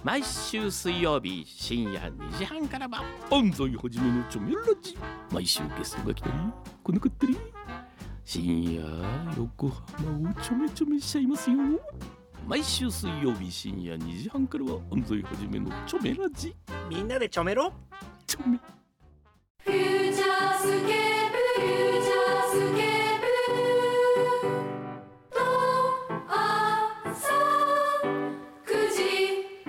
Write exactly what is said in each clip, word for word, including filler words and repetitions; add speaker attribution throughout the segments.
Speaker 1: 毎週水曜日深夜にじはんからは安西はじめのチョメラジ。毎週ゲストが来たり来なかったり、深夜横浜をちょめちょめしちゃいますよ。毎週水曜日深夜にじはんからは安西はじめのチョメラジ。
Speaker 2: みんなでちょめろ
Speaker 1: チョメ
Speaker 3: フューチャースケープ、フューチャースケープと朝くじ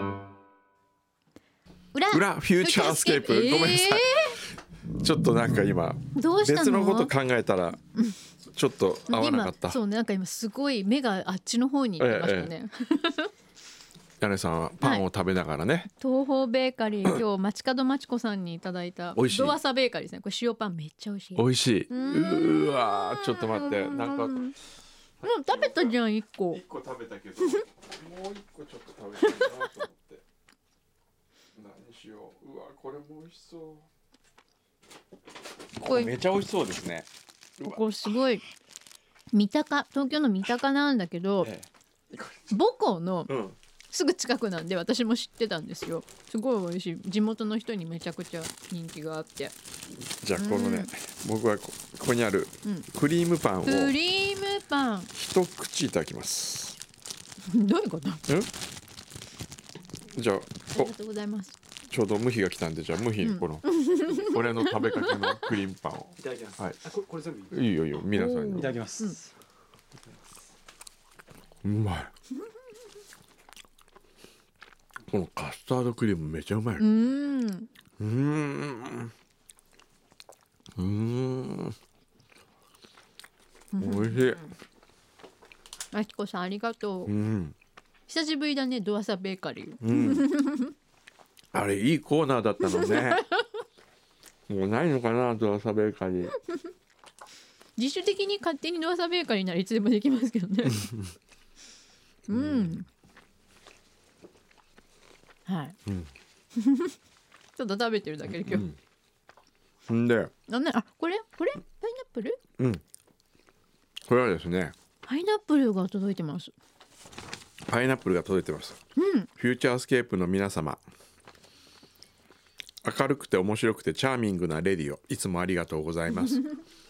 Speaker 3: 裏
Speaker 4: 裏フューチャースケープ、ごめんなさい、ちょっとなんか今
Speaker 5: どうしたの
Speaker 4: 別のこと考えたらちょっと合わなかった。
Speaker 5: 今そうね、なんか今すごい目があっちの方に行ってましたね、ええ
Speaker 4: 柳さんはパンを食べながらね、はい、
Speaker 5: 東宝ベーカリー今日町角まちこさんにいただいたドアサベーカリーですね。これ塩パンめっちゃ美味しい。
Speaker 4: 美味しい。 う, うわーちょっと待って、なんかもう
Speaker 5: 食べたじゃんいっこ。いっ
Speaker 4: こ食べたけどもういっこちょっと食べたいなと思って何しよう。うわこれも美味しそう。これめちゃ美味しそうですね。
Speaker 5: ここすごい三鷹、東京の三鷹なんだけど、ええ、母校のすぐ近くなんで私も知ってたんですよ。すごい美味しい。地元の人にめちゃくちゃ人気があって。
Speaker 4: じゃあこのね、うん、僕は こ, ここにあるクリームパンを
Speaker 5: クリームパン
Speaker 4: 一口いただきます。
Speaker 5: どういうこと？
Speaker 4: じゃあ、
Speaker 5: ありがとうございます。
Speaker 4: ちょうど無比が来たんで、じゃあ無比にこの、うん、俺の食べかけのクリームパンを
Speaker 2: いただきます。
Speaker 4: はい、
Speaker 2: あ こ, これ全部いい？
Speaker 4: いいよいいよ、皆さんに
Speaker 2: いただきます。
Speaker 4: うん、うまい。このカスタードクリームめちゃうまい。うーんうーんうーんおいしい。
Speaker 5: あきこさんありがとう、うん、久しぶりだねドアサベーカリー、うん、
Speaker 4: あれいいコーナーだったのねもうないのかなドアサベーカリー
Speaker 5: 自主的に勝手にドアサベーカリーならいつでもできますけどねうん、うんはい、うん、ちょっと食べてるだけで今日、
Speaker 4: うん、んで
Speaker 5: あ、ね、あこれこれパイナップル？
Speaker 4: うんこれはですね
Speaker 5: パイナップルが届いてます。
Speaker 4: パイナップルが届いてます、うん、フューチャースケープの皆様、明るくて面白くてチャーミングなレディオいつもありがとうございます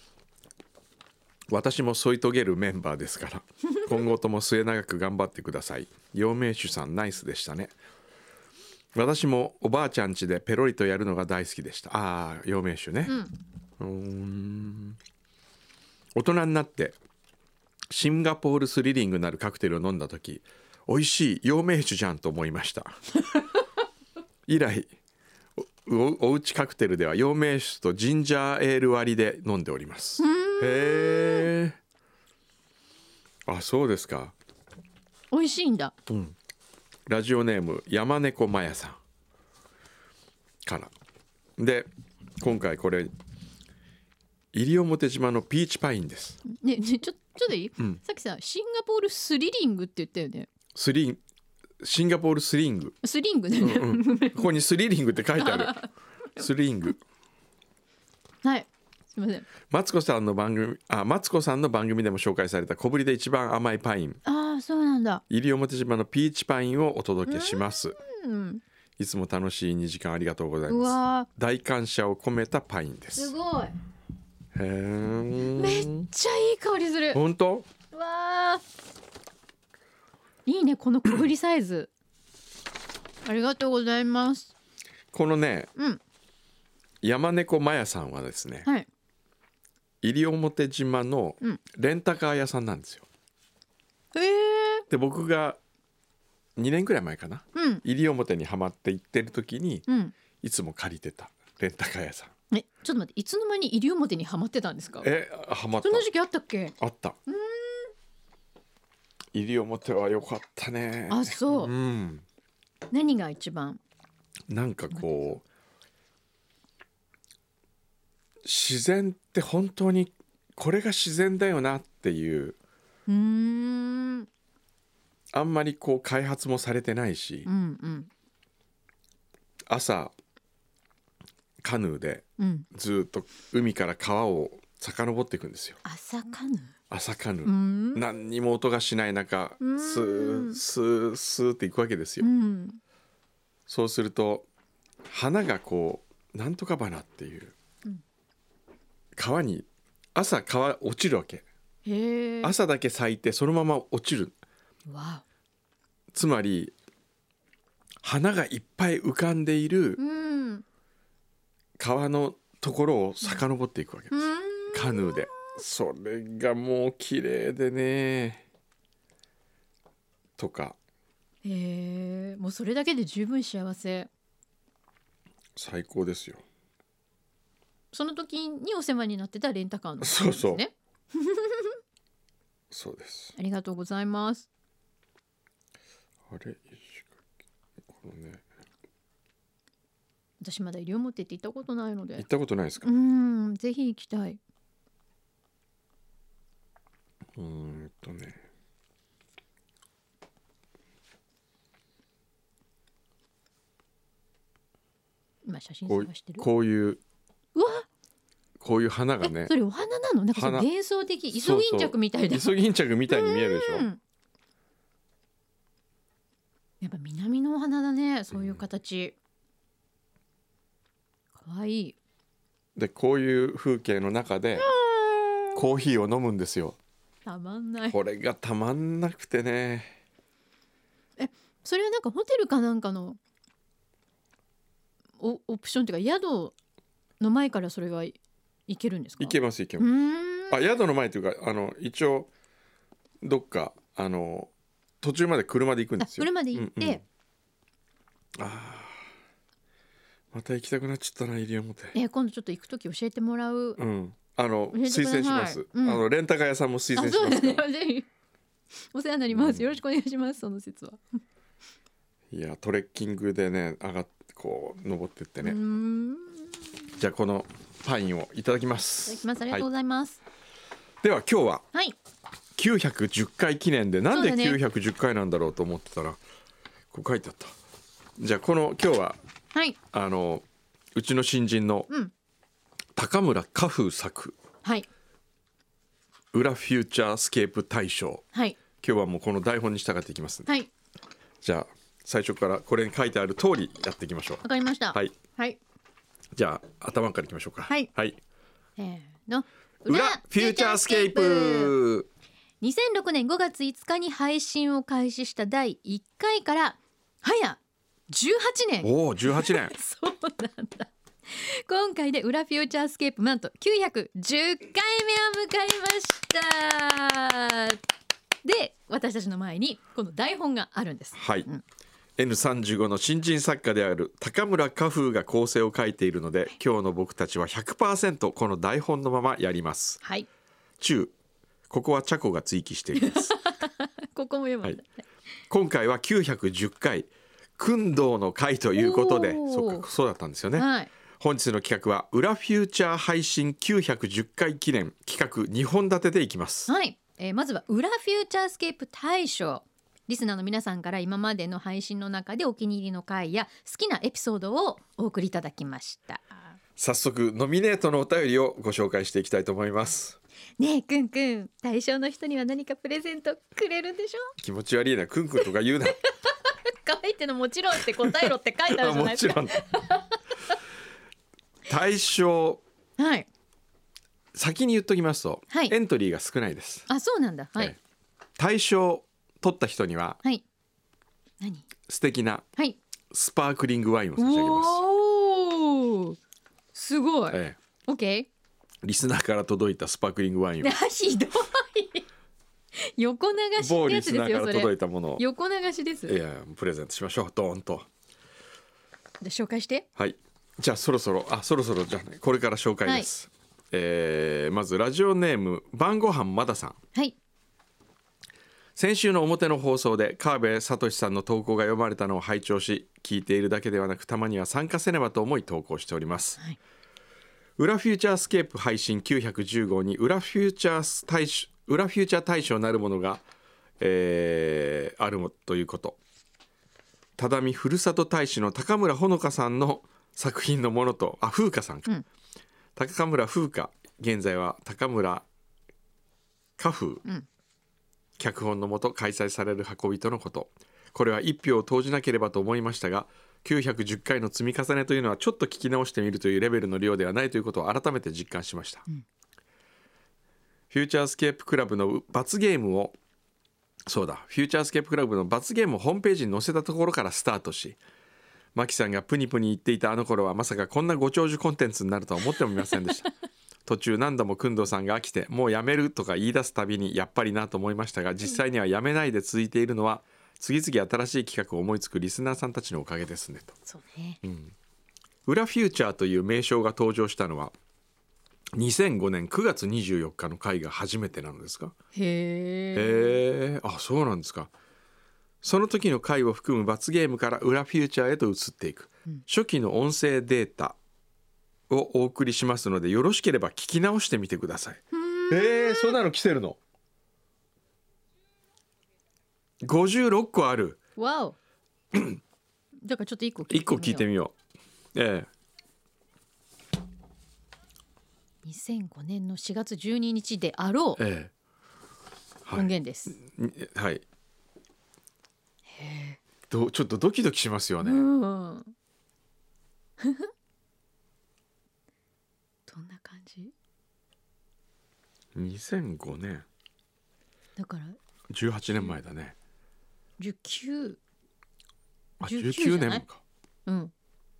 Speaker 4: 私も添い遂げるメンバーですから今後とも末永く頑張ってください。陽明酒さんナイスでしたね。私もおばあちゃん家でペロリとやるのが大好きでした。ああ陽明酒ね、うん、うーん大人になってシンガポールスリリングなるカクテルを飲んだ時、美味しい陽明酒じゃんと思いました以来 お, おうちカクテルでは陽明酒とジンジャーエール割りで飲んでおります。へえ、あそうですか。
Speaker 5: 美味しいんだ、
Speaker 4: うん、ラジオネーム山猫まやさんからで、今回これ西表島のピーチパインです。
Speaker 5: ねねちょちょっといい、うん、さっきさシンガポールスリリングって言ったよね。
Speaker 4: スリンシンガポールスリング
Speaker 5: スリングね、
Speaker 4: うんうん、ここにスリリングって書いてあるスリング
Speaker 5: はいすみません。
Speaker 4: マツコさんの番組あマツコさんの番組でも紹介された小ぶりで一番甘いパイン、
Speaker 5: ああそうなんだ、
Speaker 4: 西表島のピーチパインをお届けします。うんいつも楽しいにじかんありがとうございます。大感謝を込めたパインです。
Speaker 5: すごい。
Speaker 4: へー
Speaker 5: めっちゃいい香りする。
Speaker 4: 本当？
Speaker 5: わーいいねこの小ぶりサイズありがとうございます。
Speaker 4: このね、うん、山猫まやさんはですね、はい、西表島のレンタカー屋さんなんですよ、うん、へーで僕がにねんくらい前かな、うん、西表にハマって行ってる時に、うん、いつも借りてたレンタカー屋さん。
Speaker 5: えちょっと待って、いつの間に西表にハマってたんですか？
Speaker 4: えハマった。
Speaker 5: そんな時期あったっけ？
Speaker 4: あった。うーん西表は良かったね。
Speaker 5: あそう、うん、何が一番
Speaker 4: なんかこう自然って本当にこれが自然だよなっていう、うーんあんまりこう開発もされてないし、うんうん、朝カヌーでずっと海から川を遡っていくんですよ。
Speaker 5: 朝カヌー
Speaker 4: 朝カヌー、うん、何にも音がしない中スースースーっていくわけですよ、うん、 そうすると花がこうなんとか花っていう、
Speaker 5: うん、
Speaker 4: 川に朝川落ちるわけ。
Speaker 5: へえ。
Speaker 4: 朝だけ咲いてそのまま落ちる。
Speaker 5: わ
Speaker 4: つまり花がいっぱい浮かんでいる
Speaker 5: お。うん
Speaker 4: 川のところを遡っていくわけです、
Speaker 5: うん
Speaker 4: カヌーで。それがもう綺麗でねとか。
Speaker 5: へえ。もうそれだけで十分幸せ。
Speaker 4: 最高ですよ。
Speaker 5: その時にお世話になってたレンタカーの方ですね。
Speaker 4: そうそうそうです。
Speaker 5: ありがとうございます。
Speaker 4: あれこのね
Speaker 5: 私まだ西表って行ったことないので。
Speaker 4: 行ったことないですか。
Speaker 5: うーん、ぜひ行きたい。
Speaker 4: うーんとね
Speaker 5: 今写真
Speaker 4: こう
Speaker 5: 探してる。
Speaker 4: こういう
Speaker 5: うわ、
Speaker 4: こういう花がね
Speaker 5: え、それお花なの？なんかそれ
Speaker 4: 花
Speaker 5: 幻想的、イソギンチャクみたいだ。
Speaker 4: イソギンチャクみたいに見えるでしょ。
Speaker 5: うんやっぱ南のお花だね、そういう形。可愛いい。
Speaker 4: でこういう風景の中でコーヒーを飲むんですよ。
Speaker 5: たまんない。
Speaker 4: これがたまんなくてね。
Speaker 5: それはなんかホテルかなんかのオオプションっていうか宿の前からそれがいいけるんですか？
Speaker 4: 行けます行け
Speaker 5: う
Speaker 4: ます。
Speaker 5: ーん。
Speaker 4: あ宿の前というかあの一応どっかあの途中まで車で行くん
Speaker 5: あ
Speaker 4: ですよ。
Speaker 5: 車で行って、
Speaker 4: うんうん、あーまた行きたくなっちゃったな西表。
Speaker 5: えー今度ちょっと行くとき教えてもらう。
Speaker 4: うんあの
Speaker 5: 教えてください
Speaker 4: 推薦します、
Speaker 5: うん
Speaker 4: あのレンタカー屋さんも推
Speaker 5: あ、
Speaker 4: 薦し
Speaker 5: そうですね。
Speaker 4: ますから。
Speaker 5: ぜひお世話になります。
Speaker 4: うん
Speaker 5: よろしくお願いします。その説は。
Speaker 4: いやトレッキングでね上がってこう登ってって
Speaker 5: うー
Speaker 4: ね、
Speaker 5: ん。い
Speaker 4: じゃあこのパインをいただきま
Speaker 5: ただ
Speaker 4: す。
Speaker 5: きます。ありがとう
Speaker 4: はい、
Speaker 5: ございます。
Speaker 4: では今日は
Speaker 5: はい。
Speaker 4: きゅうひゃくじゅっかい記念でなんで
Speaker 5: そうだね
Speaker 4: きゅうひゃくじゅっかいなんだろうと思ってたらこう書いてあった。じゃあこの今日は
Speaker 5: はい。
Speaker 4: あのうちの新人の
Speaker 5: うん。
Speaker 4: 高村花風作
Speaker 5: はい。
Speaker 4: 裏フューチャースケープ大賞、
Speaker 5: はい。
Speaker 4: 今日はもうこの台本に従っていきますんで、
Speaker 5: はい。
Speaker 4: じゃあ最初からこれに書いてある通りやっていきましょう。
Speaker 5: わかりました。
Speaker 4: はい、
Speaker 5: はい。
Speaker 4: じゃあ頭からいきましょうか。
Speaker 5: はい
Speaker 4: はい、
Speaker 5: せーの。
Speaker 4: 裏フューチャースケープ。
Speaker 5: にせんろくねんごがついつかに配信を開始しただいいっかいから早じゅうはちねん。
Speaker 4: おおじゅうはちねん。
Speaker 5: そうなんだ。今回で裏フューチャースケープなんときゅうひゃくじゅっかいめを迎えました。で、私たちの前にこの台本があるんです。
Speaker 4: はい、
Speaker 5: うん
Speaker 4: エヌさんじゅうご の新人作家である高村花風が構成を書いているので今日の僕たちは ひゃくパーセント この台本のままやります。
Speaker 5: はい。
Speaker 4: 中ここはチャコが追記しています
Speaker 5: ここも読むんだ。
Speaker 4: 今回はきゅうひゃくじゅっかい訓導の会ということで
Speaker 5: おー
Speaker 4: そうかそうだったんですよね。
Speaker 5: はい。
Speaker 4: 本日の企画は裏フューチャー配信きゅうひゃくじゅっかい記念企画にほん立てでいきます。
Speaker 5: はい、えーまずは裏フューチャースケープ大賞。リスナーの皆さんから今までの配信の中でお気に入りの回や好きなエピソードをお送りいただきました。
Speaker 4: 早速ノミネートのお便りをご紹介していきたいと思います。
Speaker 5: ねえくんくん、対象の人には何かプレゼントくれるんでしょ？
Speaker 4: 気持ち悪いなくんくんとか言うな
Speaker 5: 書いてのもちろんって答えろって書いてあるじゃないですか。
Speaker 4: もちろん対象
Speaker 5: はい。
Speaker 4: 先に言っときますと、
Speaker 5: はい
Speaker 4: エントリーが少ないです。
Speaker 5: あ、そうなんだ。はい。
Speaker 4: ええ対象取った人には
Speaker 5: はい。何？
Speaker 4: 素敵な
Speaker 5: はい。
Speaker 4: スパークリングワインを差し上げます。
Speaker 5: おお。すごい。
Speaker 4: ええ
Speaker 5: オッケー。
Speaker 4: リスナーから届いたスパークリングワインを
Speaker 5: ひどい。横流しっ
Speaker 4: 某リ
Speaker 5: てやつですよ。
Speaker 4: スナーから
Speaker 5: それ。
Speaker 4: 届いたものを
Speaker 5: 横流しです。
Speaker 4: いやプレゼントしましょう。ドーンと。
Speaker 5: で紹介して。
Speaker 4: はいじゃあそろそろあそろそろじゃあ、ね、これから紹介です、えーまずラジオネーム晩ごはんまださん。
Speaker 5: はい。
Speaker 4: 先週の表の放送で川辺聡さんの投稿が読まれたのを拝聴し聞いているだけではなくたまには参加せねばと思い投稿しております、
Speaker 5: はい
Speaker 4: 裏フューチャースケープ配信きゅうひゃくじゅう号に裏フューチャー大賞裏フューチャー大賞なるものが、えーあるということ。只見ふるさと大使の高村ほのかさんの作品のものとあ風花さんか、
Speaker 5: うん、
Speaker 4: 高村風花現在は高村花風、
Speaker 5: うん
Speaker 4: 脚本のもと開催される運びとのこと。これは一票を投じなければと思いましたがきゅうひゃくじゅっかいの積み重ねというのはちょっと聞き直してみるというレベルの量ではないということを改めて実感しました、うん、フューチャースケープクラブの罰ゲームをそうだフューチャースケープクラブの罰ゲームをホームページに載せたところからスタートし、マキさんがプニプニ言っていたあの頃はまさかこんなご長寿コンテンツになるとは思ってもみませんでした途中何度も工藤さんが飽きてもうやめるとか言い出すたびにやっぱりなと思いましたが、実際にはやめないで続いているのは次々新しい企画を思いつくリスナーさんたちのおかげですねと。
Speaker 5: そうね、
Speaker 4: うん、裏フューチャーという名称が登場したのはにせんごねんくがつにじゅうよっかの回が初めてなのですか。
Speaker 5: へ
Speaker 4: え、あ、そうなんですか。その時の回を含む罰ゲームから裏フューチャーへと移っていく、うん、初期の音声データをお送りしますのでよろしければ聞き直してみてください。えー、そんなの来てるのごじゅうろっこある。
Speaker 5: わおだからちょっといっこ聞いてみよう。
Speaker 4: いっこ聞いてみよう。ええ、
Speaker 5: にせんごねんのしがつじゅうににちであろう、ええ、はい、音源です。
Speaker 4: はい。へどちょっとドキドキしますよね。うんどん
Speaker 5: な感じ？
Speaker 4: にせんごねん
Speaker 5: だから
Speaker 4: じゅうはちねんまえだね。
Speaker 5: じゅうきゅう
Speaker 4: あじゅうきゅうねんか。
Speaker 5: うん。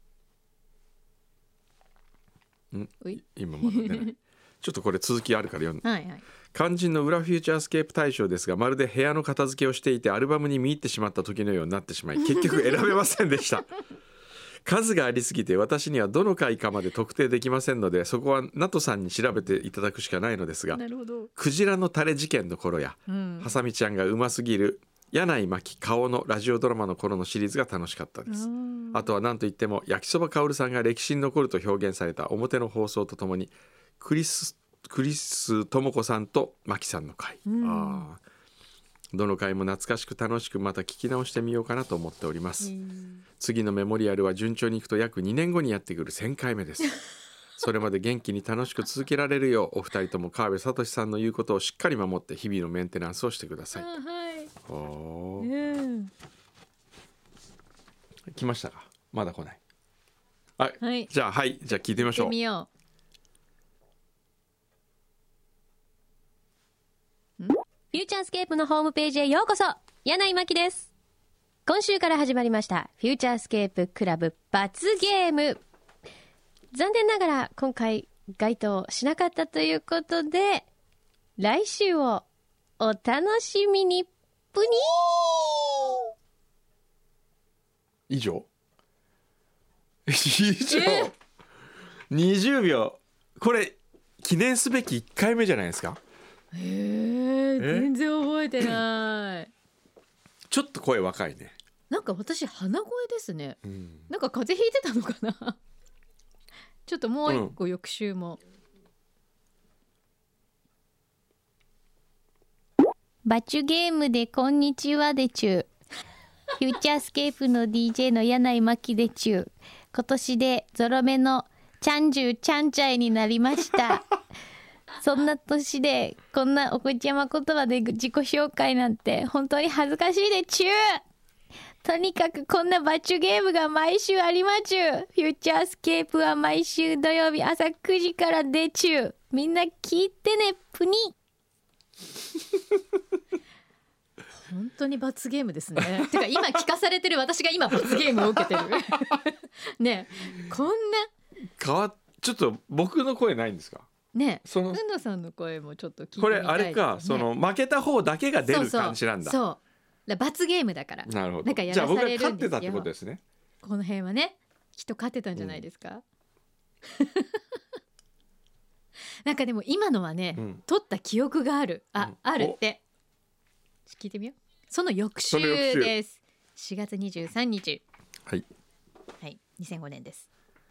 Speaker 4: ん今まだねちょっとこれ続きあるから読んで、
Speaker 5: はいはい、
Speaker 4: 肝心の裏フューチャースケープ大賞ですが、まるで部屋の片付けをしていてアルバムに見入ってしまった時のようになってしまい結局選べませんでした数がありすぎて私にはどの回かまで特定できませんので、そこはナトさんに調べていただくしかないのですが、
Speaker 5: なるほど。
Speaker 4: クジラのタレ事件の頃や、うん、ハサミちゃんがうますぎる柳井真紀顔のラジオドラマの頃のシリーズが楽しかったです。あとは何といっても焼きそばかおるさんが歴史に残ると表現された表の放送とともにクリスクリス智子さんと真紀さんの回、あどの回も懐かしく楽しくまた聞き直してみようかなと思っております。次のメモリアルは順調にいくと約にねんごにやってくるせんかいめですそれまで元気に楽しく続けられるようお二人とも川辺聡さんの言うことをしっかり守って日々のメンテナンスをしてください。おー、来ましたか。まだ来ない。はい、はい、じゃあはいじゃあ聞いてみましょう。
Speaker 5: 聞いてみよ
Speaker 6: う。フューチャースケープのホームページへようこそ。柳井真紀です。今週から始まりましたフューチャースケープクラブ罰ゲーム。残念ながら今回該当しなかったということで、来週をお楽しみに。プニ
Speaker 4: ー以上以上、えー、にじゅうびょう。これ記念すべきいっかいめじゃないですか。
Speaker 5: へえ全然覚えてない
Speaker 4: ちょっと声若いね。
Speaker 5: なんか私鼻声ですね、うん、なんか風邪ひいてたのかなちょっともう一個翌週も、
Speaker 6: うん、バチュゲームでこんにちはでちゅフューチャースケープの ディージェー の柳井真紀でちゅ。今年でゾロ目のチャンジューチャンチャイになりましたそんな年でこんなおこちやま言葉で自己紹介なんて本当に恥ずかしいでちゅ。とにかくこんなバチュゲームが毎週ありまちゅ。フューチャースケープは毎週土曜日朝くじからでちゅ。みんな聞いてねプニ
Speaker 5: 本当に罰ゲームですねてか今聞かされてる私が今罰ゲームを受けてるねえこんな
Speaker 4: 変わちょっと僕の声ないんですか
Speaker 5: ねえ。
Speaker 4: その
Speaker 5: 運動さんの声もちょっと聞いてみ
Speaker 4: こ
Speaker 5: たい、
Speaker 4: れあれか、ね、その負けた方だけが出る感じなんだ。
Speaker 5: そうそうそう罰ゲームだから。
Speaker 4: なるほど。
Speaker 5: なんかやらされるんですよ。
Speaker 4: じゃあ僕が勝ってたってことですね。
Speaker 5: この辺はねきっと勝ってたんじゃないですか、うん、なんかでも今のはね、うん、取った記憶があるあ、うん、あるって聞いてみよう。その翌週です。しがつにじゅうさんにち。
Speaker 4: はい。
Speaker 5: はい、にせんごねんです。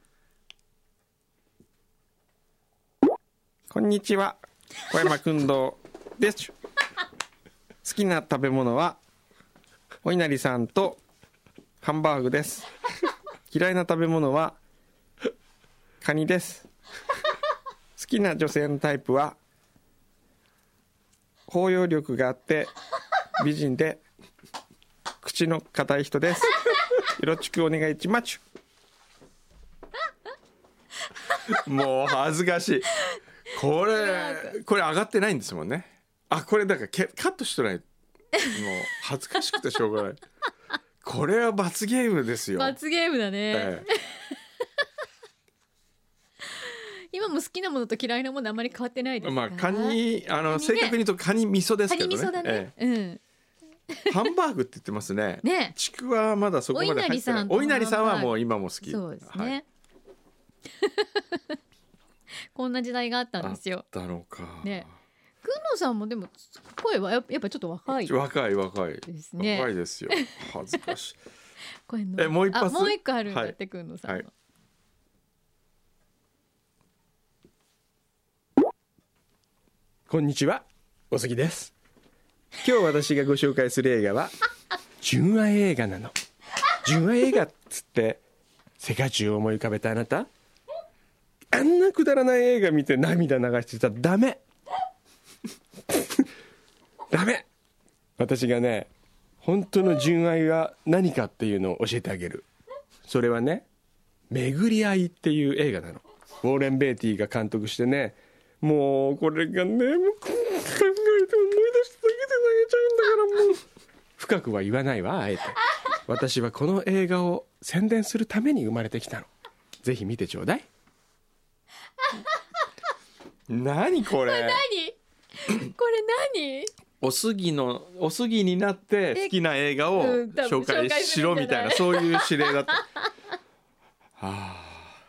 Speaker 7: こんにちは、小山君堂です。好きな食べ物はお稲荷さんとハンバーグです。嫌いな食べ物はカニです。好きな女性のタイプは包容力があって美人で口の硬い人です。 よろしくお願いします。
Speaker 4: もう恥ずかしい。これこれ上がってないんですもんね。あ、これだからけカットしてない。もう恥ずかしくてしょうがない。これは罰ゲームですよ。
Speaker 5: 罰ゲームだね、
Speaker 4: ええ、
Speaker 5: 今も好きなものと嫌いなものあんまり変わってないですか？
Speaker 4: まあカニあの
Speaker 5: カニね
Speaker 4: 正確に言うとカニ味噌ですけどね。
Speaker 5: カニ味噌だね、
Speaker 4: え
Speaker 5: うん
Speaker 4: え、ハンバーグって言ってますね。
Speaker 5: ね、
Speaker 4: ちくわはまだそこまで入ってない。お
Speaker 5: お
Speaker 4: 稲荷さん
Speaker 5: 稲荷さんと
Speaker 4: はもう今も好き。
Speaker 5: そうですね、
Speaker 4: はい、
Speaker 5: こんな時代があったん
Speaker 4: あっ
Speaker 5: ですよ。
Speaker 4: たのか。
Speaker 5: ね、くんのさんもでも声はややっぱちょっと若い
Speaker 4: 若い若い
Speaker 5: ですね。
Speaker 4: 若いですよ。恥ずかしい。
Speaker 5: 声の
Speaker 4: えもう一発
Speaker 5: あもう一個あるんだって、
Speaker 4: はい
Speaker 5: くんのさんは、
Speaker 4: はい
Speaker 7: こんにちは、おすぎです。今日私がご紹介する映画は純愛映画なの。純愛映画っつって世界中を思い浮かべたあなた、あんなくだらない映画見て涙流してたらダメダメ。私がね、本当の純愛は何かっていうのを教えてあげる。それはね、巡り合いっていう映画なの。ウォーレン・ベイティが監督してね、もうこれがね、もう考えて思い出しただけで泣けちゃうんだから、もう深くは言わないわ、あえて。私はこの映画を宣伝するために生まれてきたの。ぜひ見てちょうだい。
Speaker 4: 何これ。
Speaker 5: 何これ何
Speaker 4: おすぎのおすぎになって好きな映画を
Speaker 5: うん多分
Speaker 4: 紹介
Speaker 5: 紹介す
Speaker 4: しろ
Speaker 5: るんじゃない
Speaker 4: みたいな、そういう指令だった。はあ、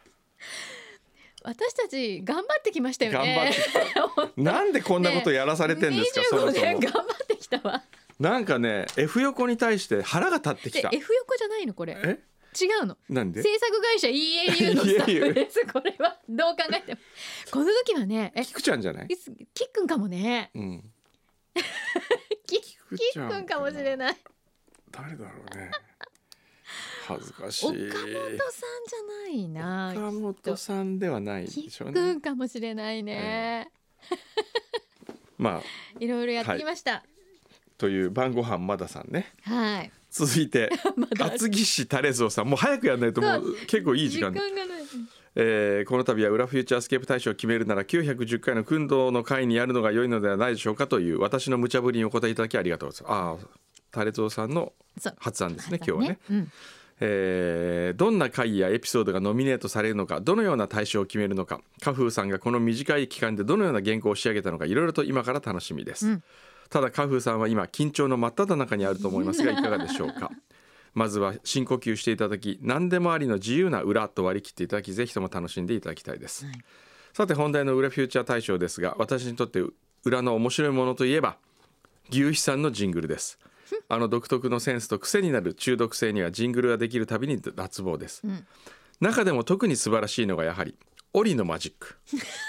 Speaker 5: 私たち頑張ってきましたよ
Speaker 4: 頑張
Speaker 5: ね。
Speaker 4: ってなんでこんなことやらされてんですか、そも
Speaker 5: にじゅうごねん
Speaker 4: そも。
Speaker 5: 頑張ってきたわ。
Speaker 4: なんかね F 横に対して腹が立ってき
Speaker 5: で
Speaker 4: た。
Speaker 5: F 横じゃないのこれ。
Speaker 4: え
Speaker 5: 違うの。
Speaker 4: なんで
Speaker 5: 制作会社 イーエーユー のスタッフです。これはどう考えても。この時はね、え、
Speaker 4: キクちゃんじゃない。
Speaker 5: いつキックンかもね。
Speaker 4: うん、
Speaker 5: キッ
Speaker 4: キク
Speaker 5: キ
Speaker 4: ちゃん
Speaker 5: ックンかもしれない。
Speaker 4: 誰だろうね。恥ずかしい。
Speaker 5: 岡本さんじゃないな。
Speaker 4: 岡本さんではない
Speaker 5: キ
Speaker 4: でしょう
Speaker 5: ック
Speaker 4: ね。
Speaker 5: ンかもしれないね。
Speaker 4: まあ
Speaker 5: いろいろやってきました。
Speaker 4: という晩ご飯まださんね。
Speaker 5: はい。
Speaker 4: 続いて
Speaker 5: まだ
Speaker 4: 厚木市タレゾウさん、もう早くやらないともう結構いい時間で、
Speaker 5: 時間がない。
Speaker 4: えーこの度は裏フューチャースケープ大賞を決めるならきゅうひゃくじゅっかいの訓導の会にやるのが良いのではないでしょうかという私の無茶ぶりにお答えいただきありがとうございます。ああ、タレゾウさんの
Speaker 5: そう
Speaker 4: 発案ですね、今日はね。
Speaker 5: うん。
Speaker 4: えーどんな回やエピソードがノミネートされるのか、どのような大賞を決めるのか、カフーさんがこの短い期間でどのような原稿を仕上げたのか、いろいろと今から楽しみです、
Speaker 5: うん
Speaker 4: ただカフーさんは今緊張の真っ只中にあると思いますがいかがでしょうか。まずは深呼吸していただき、何でもありの自由な裏と割り切っていただき、ぜひとも楽しんでいただきたいです、
Speaker 5: はい
Speaker 4: さて本題の裏フューチャー大賞ですが、私にとって裏の面白いものといえば牛肥さんのジングルです。あの独特のセンスと癖になる中毒性にはジングルができるたびに脱帽です、
Speaker 5: ん
Speaker 4: 中でも特に素晴らしいのがやはりオリのマジック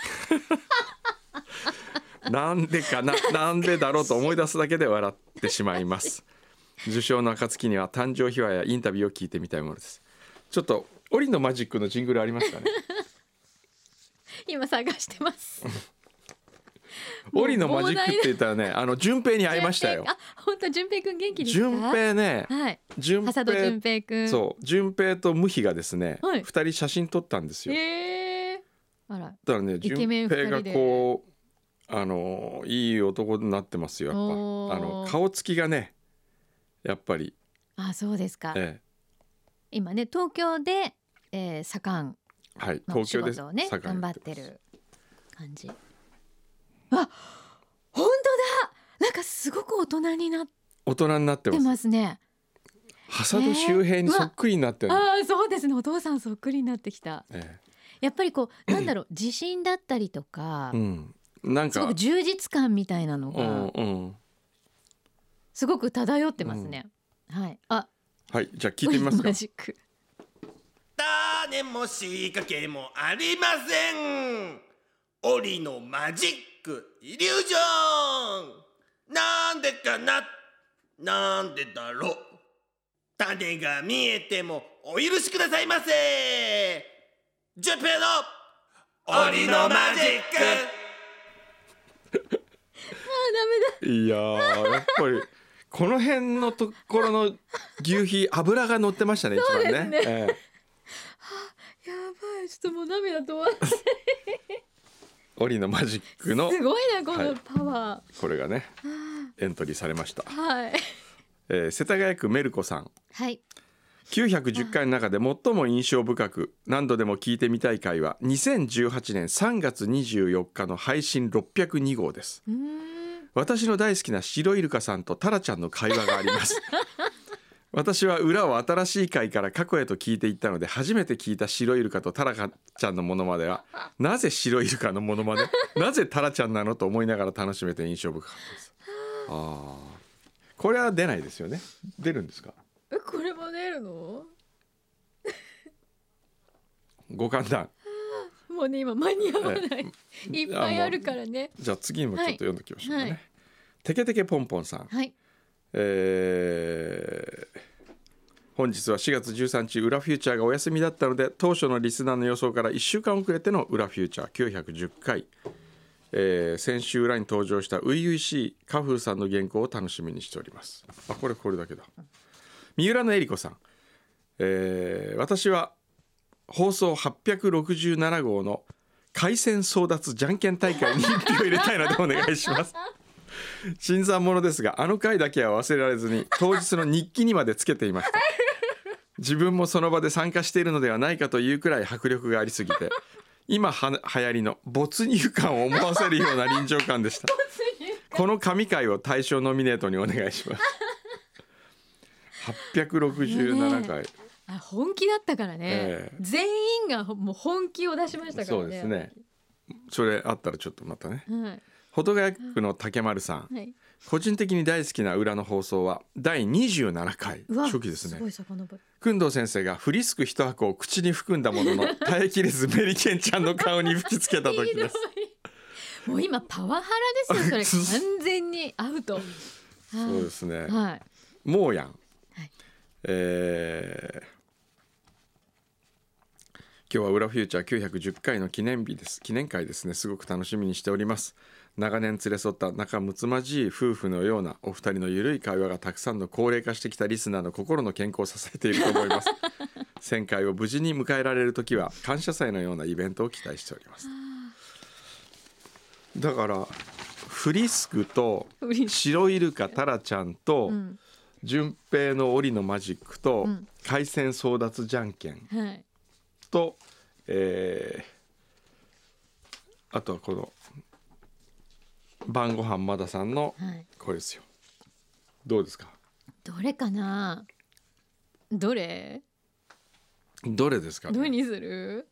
Speaker 4: なんでかななんでだろうと思い出すだけで笑ってしまいます。受賞の暁には誕生秘話やインタビューを聞いてみたいものです。ちょっとオリのマジックのジングルありますかね。
Speaker 5: 今探してます。
Speaker 4: オリのマジックって言ったらね、あの順平に会いましたよ。
Speaker 5: あ、本当順平くん元気ですか？
Speaker 4: 順平ね、
Speaker 5: はい。
Speaker 4: 順
Speaker 5: 浅戸順
Speaker 4: 平
Speaker 5: 平くん。
Speaker 4: そう順平とムヒがですね、二、
Speaker 5: はい
Speaker 4: 人写真撮ったんですよ。
Speaker 5: ええー。あら。
Speaker 4: だからね、
Speaker 5: イケ
Speaker 4: 順
Speaker 5: メン二人で
Speaker 4: 平がこうあのいい男になってますよ。やっ
Speaker 5: おー
Speaker 4: ぱあの顔つきがね、やっぱり、
Speaker 5: あ、そうですか。
Speaker 4: え
Speaker 5: 今ね東京で、えー、盛ん
Speaker 4: え、はい、
Speaker 5: の仕
Speaker 4: 東京で
Speaker 5: 事をね
Speaker 4: 盛ん
Speaker 5: 頑張ってる感じ。あ、本当だ。なんかすごく大人になっ
Speaker 4: 大人になって
Speaker 5: て
Speaker 4: ます。
Speaker 5: ますね。
Speaker 4: 浅戸周平にそっくりになってる、
Speaker 5: ああ、そうですね。お父さんそっくりになってきた。
Speaker 4: え
Speaker 5: やっぱりこうなんだろう自信だったりとか
Speaker 4: え、う、ん、なんか
Speaker 5: すごく充実感みたいなの
Speaker 4: うん
Speaker 5: が
Speaker 4: うん、
Speaker 5: すごく漂ってますね。はい。あ、
Speaker 4: はい、じゃあ聞いてみますか
Speaker 5: マ。ジック。
Speaker 8: 種も仕掛けもありません。檻のマジックイリュージョン。なんでかな、なんでだろう。種が見えてもお許しくださいませ。ジュンペイの檻のマジック。
Speaker 5: あー、ダメだ。
Speaker 4: いやーやっぱりこの辺のところの牛皮脂が乗ってましたね一番ね。ええ、
Speaker 5: やばい、ちょっともう涙止まらない。
Speaker 4: オリのマジックの
Speaker 5: すごいなこの
Speaker 4: はい
Speaker 5: パワ
Speaker 4: これがねエントリーされました。
Speaker 5: ー。はい。
Speaker 4: えー世田谷区メルコさん、
Speaker 5: はい。
Speaker 4: きゅうひゃくじゅっかいの中で最も印象深く何度でも聞いてみたい回はにせんじゅうはちねんさんがつにじゅうよっかの配信ろっぴゃくにごうです。
Speaker 5: うーん。
Speaker 4: 私の大好きな白イルカさんとタラちゃんの会話があります私は裏を新しい回から過去へと聞いていったので、初めて聞いた白イルカとタラちゃんのモノマネはなぜ白イルカのモノマネなぜタラちゃんなのと思いながら楽しめて印象深かったです。あー、これは出ないですよね。出るんですか？
Speaker 5: え、これも出るの？
Speaker 4: ご勘談。
Speaker 5: もうね今間に合わない。いっぱいあるからね。
Speaker 4: じゃあ次もちょっと読んでおきましょうかね、
Speaker 5: はいはい
Speaker 4: テケテケポンポンさん、
Speaker 5: はい。
Speaker 4: えー本日はしがつじゅうさんにち裏フューチャーがお休みだったので、当初のリスナーの予想からいっしゅうかん遅れての裏フューチャーきゅうひゃくじゅっかい、えー先週裏に登場した初々しいカフーさんの原稿を楽しみにしております。あ、これこれだけだ。三浦のえりこさん、えー私は放送はっぴゃくろくじゅうななごうの海鮮争奪じゃんけん大会に一票入れたいのでお願いします新参者ですが、あの回だけは忘れられずに当日の日記にまでつけていました。自分もその場で参加しているのではないかというくらい迫力がありすぎて、今は流行りの没入感を思わせるような臨場感でしたこの神回を大賞ノミネートにお願いしますはっぴゃくろくじゅうななかい、
Speaker 5: あ、本気だったからね、
Speaker 4: ええ
Speaker 5: 全員がもう本気を出しましたからね。
Speaker 4: そうですね。それあったらちょっとまたね。
Speaker 5: はい
Speaker 4: 保土ヶ谷区の竹丸さん、
Speaker 5: はい。
Speaker 4: 個人的に大好きな裏の放送はだいにじゅうななかい、
Speaker 5: うわ、
Speaker 4: 初期ですね。
Speaker 5: すごい遡る。
Speaker 4: 工藤先生がフリスク一箱を口に含んだものの耐えきれずメリケンちゃんの顔に吹きつけた時です
Speaker 5: もう今パワハラですよそれ完全にアウト。
Speaker 4: そうですね。
Speaker 5: はい。
Speaker 4: もうやん、
Speaker 5: はい
Speaker 4: えー今日は裏フューチャーきゅうひゃくじゅっかいの記念日です。記念会ですね。すごく楽しみにしております。長年連れ添った仲睦まじい夫婦のようなお二人のゆるい会話がたくさんの高齢化してきたリスナーの心の健康を支えていると思いますせんかいを無事に迎えられる時は感謝祭のようなイベントを期待しております。だからフリスクと白イルカタラちゃんと、
Speaker 5: うん
Speaker 4: 順平の檻のマジックと、
Speaker 5: うん
Speaker 4: 海鮮争奪じゃんけん
Speaker 5: はい。
Speaker 4: と、えーあとはこの晩ご飯まださんの
Speaker 5: はい。
Speaker 4: これですよ。どうですか？
Speaker 5: どれかな。どれ？
Speaker 4: どれですかね？
Speaker 5: どれにする？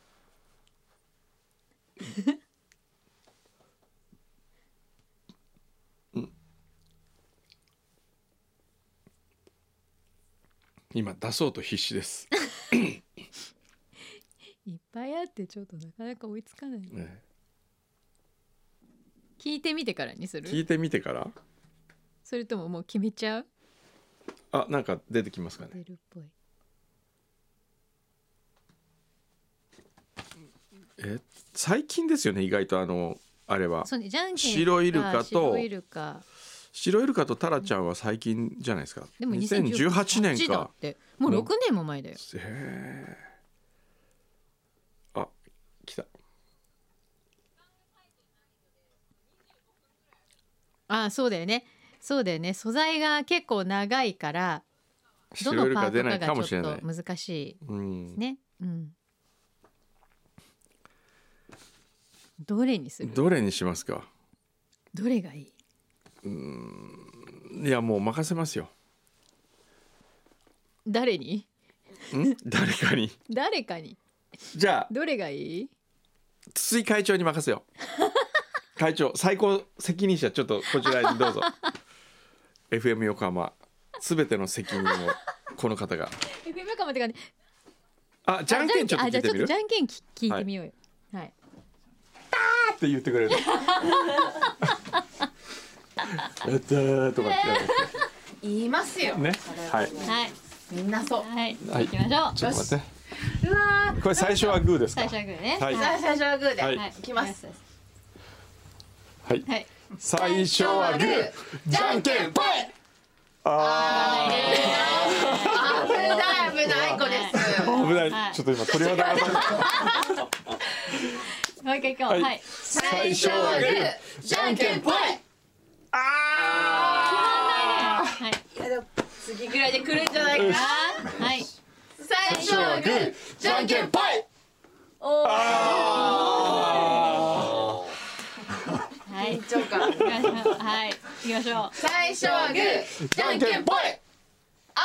Speaker 4: 今出そうと必死です、
Speaker 5: いっぱいあってちょっとなかなか追いつかない。
Speaker 4: ね、
Speaker 5: 聞いてみてからにする？
Speaker 4: 聞いてみてから。
Speaker 5: それとももう決めちゃう？
Speaker 4: あ、なんか出てきますかね。
Speaker 5: 出るっぽい。
Speaker 4: え最近ですよね、意外とあのあれは
Speaker 5: そうね、じゃんけん
Speaker 4: 白イルカと
Speaker 5: 白イルカ。
Speaker 4: 白イルカとタラちゃんは最近じゃないですか。
Speaker 5: でも
Speaker 4: にせんじゅうはちねん
Speaker 5: だ
Speaker 4: か
Speaker 5: っ。てもうろくねんも前だよ。
Speaker 4: へーあ、来た。
Speaker 5: あ、そうだよね。そうだよね。素材が結構長いからど
Speaker 4: 白イル
Speaker 5: のパート
Speaker 4: カ出ないか
Speaker 5: かがちょっ
Speaker 4: もしれない。
Speaker 5: と難しい
Speaker 4: うん、
Speaker 5: ね。うん。どれにする？
Speaker 4: どれにしますか。
Speaker 5: どれがいい？
Speaker 4: いやもう任せますよ。
Speaker 5: 誰に？
Speaker 4: ん誰かに。
Speaker 5: 誰かに。
Speaker 4: じゃあ
Speaker 5: どれがいい？
Speaker 4: 筒井会長に任せよう。会長最高責任者ちょっとこちらにどうぞ。エフエム 横浜すべての責任をこの方が。
Speaker 5: エフエム かもってかね。
Speaker 4: あ、じゃんけんちょっと
Speaker 5: あ、じゃあちょっと
Speaker 4: 聞いてみる。
Speaker 5: じゃんけん聞聞いてみようよ。はい。
Speaker 4: って言ってくれる。やったーとかって
Speaker 9: 言いますよ。
Speaker 4: ね。はい。
Speaker 5: はい。
Speaker 9: みんなそう。
Speaker 5: はい。
Speaker 4: はい
Speaker 5: 行きましょう。
Speaker 4: ちょっと待って。
Speaker 9: うわ
Speaker 4: これ最初はグーですか
Speaker 5: 最。初はグーね。
Speaker 4: はい
Speaker 9: ー。最初はグーで、
Speaker 4: はい
Speaker 9: い、きます。
Speaker 4: はい。
Speaker 5: はい。
Speaker 4: 最初はグー。じゃんけんぽい。 あ
Speaker 9: 危ない危ない子です。
Speaker 4: ー危ない、
Speaker 5: はい
Speaker 4: ちょっと今鳥肌が立った
Speaker 5: もう一回行こう。
Speaker 4: はい
Speaker 5: はい。
Speaker 9: 最初はグー、じゃんけんぽい。
Speaker 5: はい。
Speaker 9: いやでも次ぐらいで来るんじゃないかな。
Speaker 5: はい。
Speaker 9: 最初はグー、じゃんけんぽい。おー。
Speaker 5: はい。
Speaker 9: 緊張感。
Speaker 5: 行きましょう。はい。行きましょう。
Speaker 9: 最初はグー、じゃんけんぽい。あ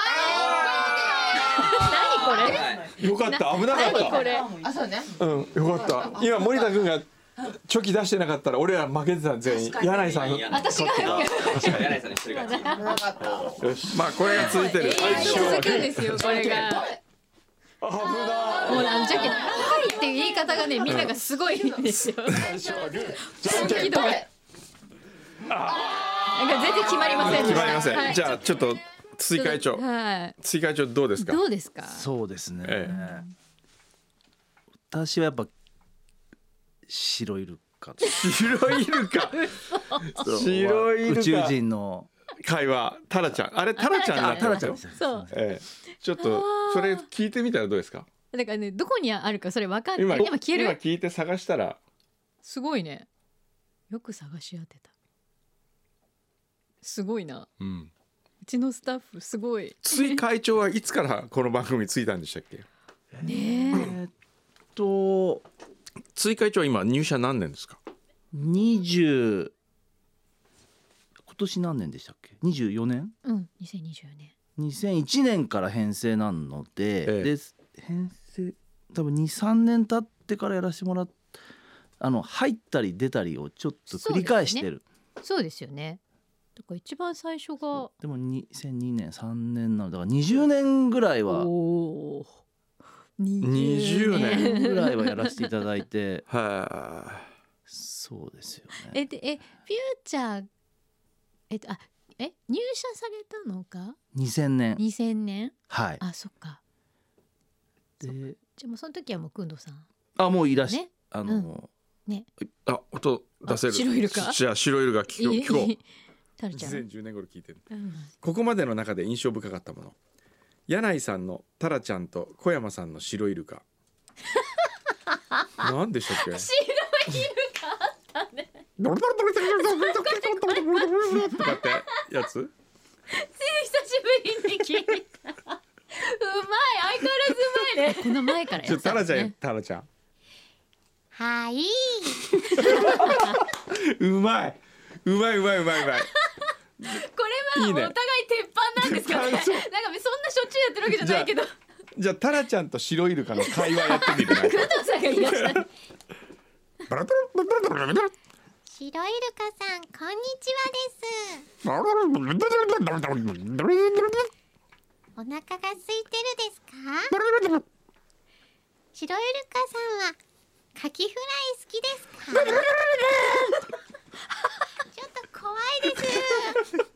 Speaker 5: 何これ？
Speaker 4: よかった危なかった
Speaker 5: 何これ？
Speaker 9: ー。あそうね。
Speaker 4: うんよかった今森田君がチョキ出してなかったら俺ら負けてた全員柳井さん
Speaker 5: 私が。
Speaker 10: 確か柳井さんに一人勝ち。
Speaker 9: 危なかった。
Speaker 4: よしまあこれが続いてる
Speaker 5: 永遠に続くんですよこれが。
Speaker 4: 危な
Speaker 5: もうあのじゃけんはいっていう言い方がねみんながすごいんですよ。
Speaker 4: いじゃんけん
Speaker 5: ひどい。なんか全然決まりませんでした。
Speaker 4: 決まりません、
Speaker 5: はい
Speaker 4: じゃあちょっと追会長
Speaker 5: はい。
Speaker 4: 追会長どうですか
Speaker 5: どうですか？
Speaker 10: そうですね、
Speaker 4: え
Speaker 10: 私はやっぱ白イルカ
Speaker 4: 白イルカ白イルカ
Speaker 10: 宇宙人の
Speaker 4: 会話タラちゃんあれタラちゃんだった
Speaker 10: タラちゃん
Speaker 4: んですよ
Speaker 10: です
Speaker 5: そう。
Speaker 4: ええちょっとそれ聞いてみたらどうですか
Speaker 5: だからねどこにあるかそれわかんない。
Speaker 4: 今
Speaker 5: 今消える。
Speaker 4: 今聞いて探したら
Speaker 5: すごいね。よく探し当てた。すごいな。
Speaker 4: うん
Speaker 5: うちのスタッフすごい。
Speaker 4: 追会長はいつからこの番組ついたんでしたっけ
Speaker 5: ね
Speaker 10: えーっと
Speaker 4: 追会長は今入社何年ですか
Speaker 10: にじゅう今年何年でしたっけにじゅうよねん
Speaker 5: え。うん。にせんにじゅうねん。
Speaker 10: にせんいちねんから編成なので、
Speaker 4: ええ
Speaker 10: で編成多分にさんねん経ってからやらせてもらっあの入ったり出たりをちょっと繰り返してる
Speaker 5: そうですよね。だから一番最初が
Speaker 10: でもにせんにねんさんねんなのだからにじゅうねんぐらいは
Speaker 5: おお。
Speaker 4: にじゅうねん
Speaker 10: ぐらいはやらせていただいて
Speaker 4: は
Speaker 10: そうですよね
Speaker 5: えでえフューチャーえっとあえ入社されたのが
Speaker 10: にせんねん
Speaker 5: にせんねん。
Speaker 10: はい
Speaker 5: あそっか。
Speaker 10: で
Speaker 5: じゃあもうその時はもうくんどさん
Speaker 10: あもういらっしゃ
Speaker 5: ね。
Speaker 10: あの、
Speaker 5: ね。
Speaker 4: あ音出せる
Speaker 5: あ白イルカ
Speaker 4: じゃあ白イルカ聞こう聞こう
Speaker 5: タルちゃん。
Speaker 4: にせんじゅうねん頃聞いてる
Speaker 5: うん
Speaker 4: ここまでの中で印象深かったもの柳井さんのタラちゃんと小山さんの白イルカ何でしたっけ
Speaker 5: 白イルカあったね。
Speaker 4: とかってやつ
Speaker 5: 久しぶりに聞いた。うまい相変わらずうまいね。この前から
Speaker 4: ちょ
Speaker 5: やってた
Speaker 4: っとタラちゃん
Speaker 5: んですね。
Speaker 4: タラちゃん
Speaker 6: はい。
Speaker 4: うまいうまいうまいうまいうまい
Speaker 5: これはいお
Speaker 4: いね
Speaker 5: 互い鉄板なんですかね。なんか
Speaker 4: 鉄板
Speaker 5: そんなしょっちゅうやってるわけじゃないけど。
Speaker 4: じゃあタラちゃんと白イルカの会話やってみるね
Speaker 5: 工藤さんがいらっしゃる。
Speaker 4: バラバラバラバラバラ
Speaker 6: 白イルカさん、こんにちはです。
Speaker 4: バラバラバラバラバラバラ
Speaker 6: お腹が空いてるですか？
Speaker 4: バラバラ
Speaker 6: 白イルカさんはカキフライ好きですか？ちょっと怖いです。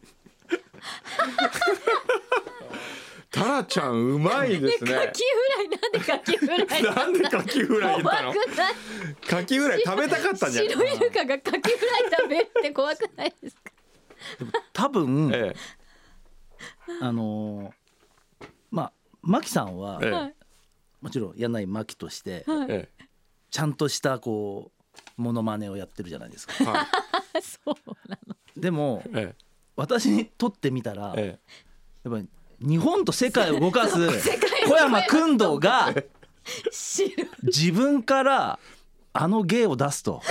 Speaker 4: タラちゃんうまいですね
Speaker 5: カキフライなんでカキフライ
Speaker 4: なんでカキフライ言ったの
Speaker 5: 怖くない？
Speaker 4: カキフライ食べたかったんじゃない
Speaker 5: 白イルカがカキフライ食べるって怖くないですか？
Speaker 10: 多分、
Speaker 4: え
Speaker 10: あのーまあマキさんは、
Speaker 4: ええ
Speaker 5: はい
Speaker 10: もちろん柳井真紀として
Speaker 5: はい。
Speaker 4: え
Speaker 10: ちゃんとしたこうモノマネをやってるじゃないですか
Speaker 4: えはい
Speaker 5: そうなの。
Speaker 10: でも
Speaker 4: え
Speaker 10: 私にとってみたら、
Speaker 4: ええ
Speaker 10: やっぱり日本と世界を動かす
Speaker 5: 世界の
Speaker 10: 小山君堂が
Speaker 5: 白い
Speaker 10: 自分からあの芸を出すと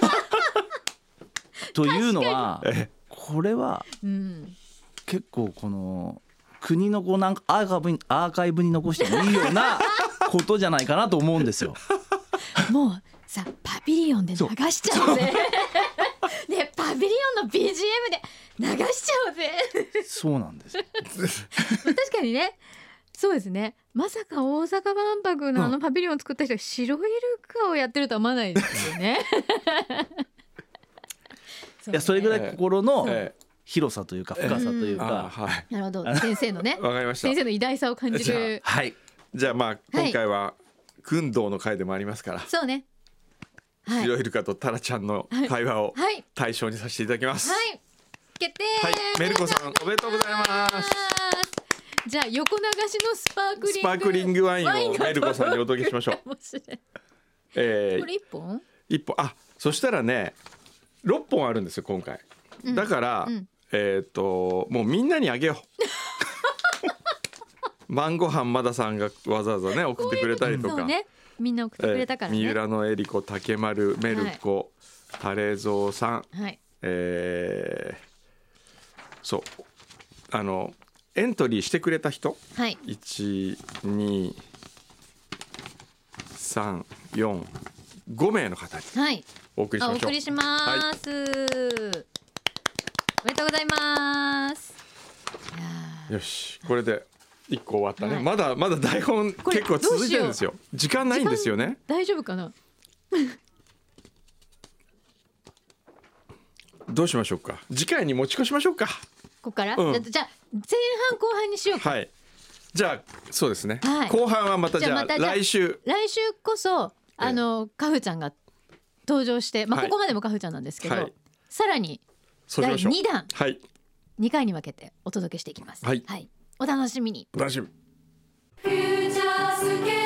Speaker 10: というのは
Speaker 4: え
Speaker 10: これは
Speaker 5: うん。
Speaker 10: 結構この国のこうなんかアーカイブにアーカイブに残してもいいようなことじゃないかなと思うんですよ。
Speaker 5: もうさパビリオンで流しちゃおうぜ。ねパビリオンの ビージーエム で流しちゃおうぜ。
Speaker 10: そうなんですよ。
Speaker 5: 確かにね。そうですね。まさか大阪万博のあのパビリオンを作った人が白イルカをやってるとは思わないですよね。
Speaker 10: いやそれぐらい心の
Speaker 4: ええ
Speaker 10: 広さというか深さという
Speaker 4: あ
Speaker 10: か、
Speaker 4: はい
Speaker 5: なるほど先生のね
Speaker 4: わかりました
Speaker 5: 先生の偉大さを感じ
Speaker 4: じゃ
Speaker 5: る。
Speaker 10: はい
Speaker 4: じゃあまあ今回は訓導の回でもありますから
Speaker 5: そうね。はい
Speaker 4: 白イルカとタラちゃんの会話を
Speaker 5: はい
Speaker 4: 対象にさせていただきます、
Speaker 5: はい。 決定。
Speaker 4: はい、メルコさんおめでとうございます。
Speaker 5: じゃあ横流しのスパークリング
Speaker 4: スパークリングワイン
Speaker 5: ワインが
Speaker 4: をメルコさんにお届けしましょう。
Speaker 5: 面白い。
Speaker 4: えー
Speaker 5: これ一本？
Speaker 4: 一本、あ、そしたらねろっぽんあるんですよ今回、
Speaker 5: うん
Speaker 4: だから、
Speaker 5: うん
Speaker 4: えっ、ともうみんなにあげよう。晩ご飯まださんがわざわざね送ってくれたりとか、
Speaker 5: そうね、みんな送ってくれたからね。
Speaker 4: えー三浦のえりこ、竹丸、メルコ、タレゾウさん、
Speaker 5: はい。
Speaker 4: えーそうあのエントリーしてくれた人、
Speaker 5: はい。
Speaker 4: いち、に、さん、よん、ご名の方に
Speaker 5: はい。
Speaker 4: お送りし
Speaker 5: あ、お
Speaker 4: ましょう。
Speaker 5: 送りします。おめでとうございます。いや
Speaker 4: よし、これで一個終わったね。
Speaker 5: はい
Speaker 4: まだまだ台本
Speaker 5: これ
Speaker 4: 結構続いてるんですよ。時間ないんですよね。
Speaker 5: 大丈夫かな。
Speaker 4: どうしましょうか。次回に持ち越しましょうか。
Speaker 5: ここから、
Speaker 4: うん
Speaker 5: じゃじゃあ前半後半にしようか。
Speaker 4: はい。じゃあそうですね。
Speaker 5: はい
Speaker 4: 後半はまたじゃあ
Speaker 5: またじゃあ
Speaker 4: 来週。
Speaker 5: 来週こそあの、カフちゃんが登場して、まあ、
Speaker 4: はい
Speaker 5: ここまでもカフちゃんなんですけど、
Speaker 4: はい
Speaker 5: さらにだい
Speaker 4: そうしましょう。
Speaker 5: にだん
Speaker 4: はい。
Speaker 5: にかいに分けてお届けしていきます。
Speaker 4: はい
Speaker 5: お楽しみに。
Speaker 4: お楽しみ。
Speaker 3: フューチャースケ